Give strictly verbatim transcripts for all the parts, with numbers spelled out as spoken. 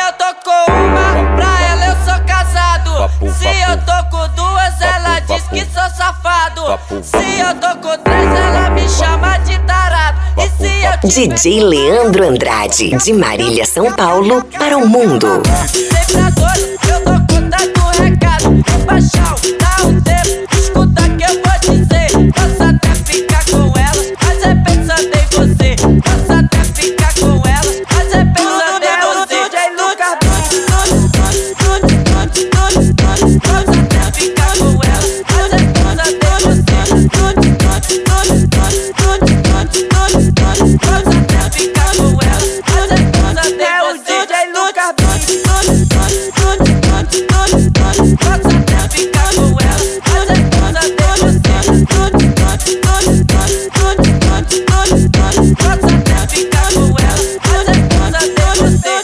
eu tô com uma, pra ela eu sou casado. Se eu tô com duas, ela diz que sou safado. Se eu tô com três, ela me chama de tarado. E se eu D J Leandro Andrade, de Marília, São Paulo, para o mundo. Eu tô contando recado, baixar, dá um tempo, escuta que eu vou dizer. Posso até ficar com ela, mas é pensando em você. Posso até ficar com ela, mas é pensando em você. D J Lucas, posso até ficar com ela, mas é pensando em você. Posso até ficar com ela, mas é pensando em você. D J Lucas, posso até ficar com ela, mas é pensando em você. Posso até ficar com ela, mas é pensando em você.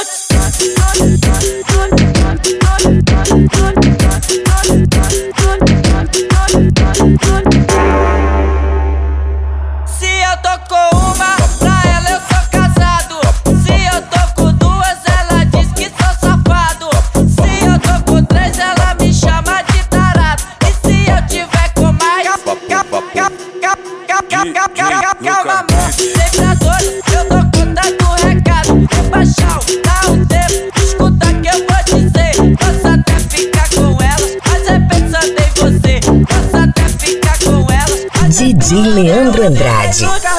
Se eu tô com uma, pra ela eu sou casado. Se eu tô com duas, ela diz que sou safado. Se eu tô com três, ela me chama de tarado. E se eu tiver com mais, calma amor, sempre a dois, eu tô contando recado. Baixar, dá um tempo, escuta que eu vou dizer. Posso até ficar com ela, mas é pensando em você. Posso até ficar com ela, mas D J Leandro Andrade. nunca